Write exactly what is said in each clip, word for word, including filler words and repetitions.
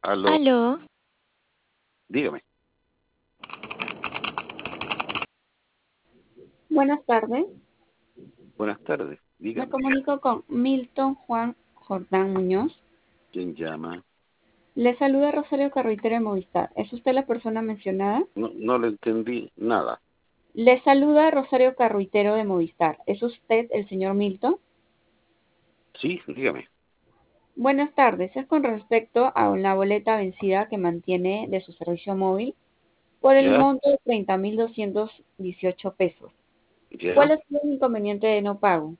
Aló, Aló, dígame. Buenas tardes, Buenas tardes, me dígame. comunico con Milton Juan Jordán Muñoz. ¿Quién llama? Le saluda Rosario Carruitero de Movistar. ¿Es usted la persona mencionada? No, no le entendí nada. Le saluda Rosario Carruitero de Movistar. ¿Es usted el señor Milton? Sí, dígame. Buenas tardes, es con respecto a una boleta vencida que mantiene de su servicio móvil por el ¿Ya? monto de treinta mil doscientos dieciocho pesos. ¿Cuál ¿Ya? es el inconveniente de no pago?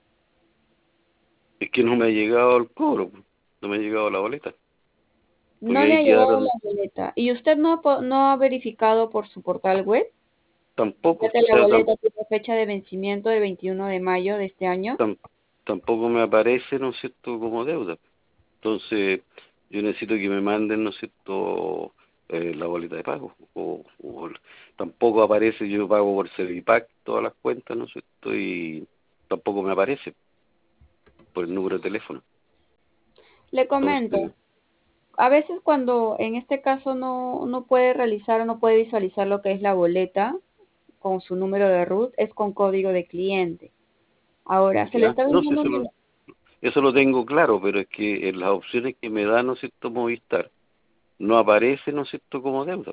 Es que no me ha llegado el cobro, pues. No me ha llegado la boleta. Porque No le ahí ha llegado la quedaron boleta. ¿Y usted no ha, po- no ha verificado por su portal web? tampoco, Ya que o la sea, tam- boleta tiene fecha de vencimiento del veintiuno de mayo de este año. tam- tampoco me aparece, ¿no es cierto?, como deuda. Entonces, yo necesito que me manden, ¿no es cierto?, eh, la boleta de pago. O, o tampoco aparece, yo pago por Servipack todas las cuentas, ¿no es cierto? Y tampoco me aparece por el número de teléfono. Le comento, Entonces, a veces cuando en este caso no, no puede realizar o no puede visualizar lo que es la boleta con su número de root, es con código de cliente. Ahora, se le ya, está no sé, brindando eso lo, una... eso lo tengo claro, pero es que en las opciones que me da, ¿no es cierto?, Movistar, no aparece, ¿no es cierto?, como deuda,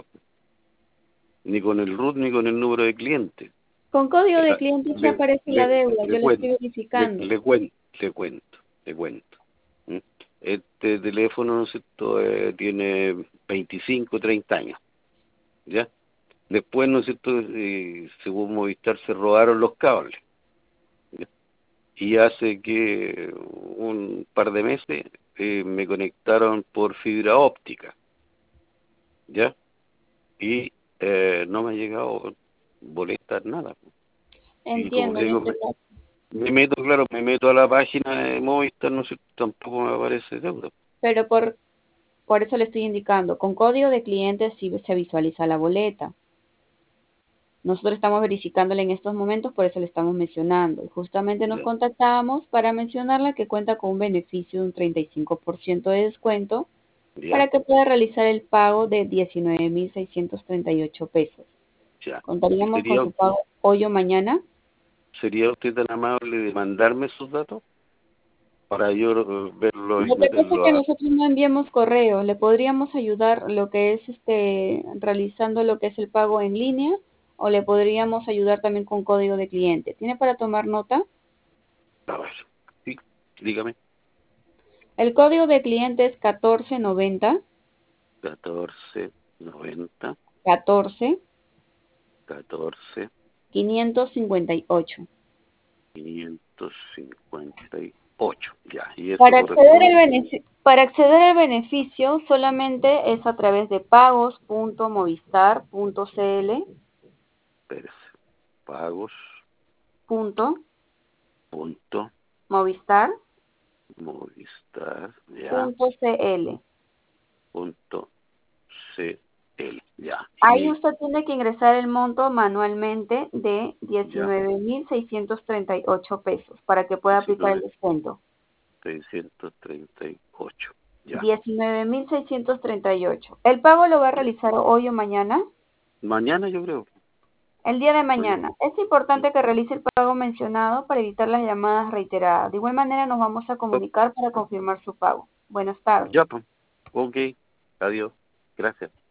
ni con el root ni con el número de cliente. Con código Eh, de ah, cliente sí Le, aparece la le, deuda, le yo le cuento, estoy le, verificando. le cuento, le cuento, le cuento. ¿Mm? Este teléfono, ¿no es cierto?, eh, tiene veinticinco, treinta años, ¿ya? Después, ¿no es cierto?, eh, según Movistar se robaron los cables, ¿ya? Y hace que un par de meses eh, me conectaron por fibra óptica, ¿ya? Y eh, no me ha llegado boleta, nada. Y como Entiendo te en digo, este me, caso. me meto, claro, me meto a la página de Movistar, no sé, tampoco me aparece deuda. Pero por, por eso le estoy indicando, con código de cliente sí se visualiza la boleta. Nosotros estamos verificándola en estos momentos, por eso le estamos mencionando. Y justamente nos Ya, contactamos para mencionarla que cuenta con un beneficio de un treinta y cinco por ciento de descuento ya, para que pueda realizar el pago de diecinueve mil seiscientos treinta y ocho pesos. ya. ¿Y Contaríamos con sería, su pago hoy o mañana. sería usted tan amable de mandarme sus datos para yo eh, verlo y Lo que pasa es meterlo que a... nosotros no enviamos correo. Le podríamos ayudar lo que es este realizando lo que es el pago en línea o le podríamos ayudar también con código de cliente. ¿Tiene para tomar nota? A ver, sí, dígame. El código de cliente es catorce noventa catorce noventa catorce catorce quinientos cincuenta y ocho. quinientos cincuenta y ocho. Ya, y eso Para acceder al corresponde. beneficio, para acceder al beneficio solamente es a través de pagos punto movistar punto cl Espérese. Pagos. punto Punto. movistar Movistar. Ya. punto cl. Punto. CL. Ya. Ahí Y usted tiene que ingresar el monto manualmente de ya. diecinueve mil seiscientos treinta y ocho pesos para que pueda aplicar el diecinueve descuento. seiscientos treinta y ocho. Ya. diecinueve mil seiscientos treinta y ocho. ¿El pago lo va a Ya. realizar hoy o mañana? Mañana yo creo. El día de Mañana. mañana. Es importante que realice el pago mencionado para evitar las llamadas reiteradas. De igual manera nos vamos a comunicar para confirmar su pago. Buenas tardes. Ya, pues. Ok. Adiós. Gracias.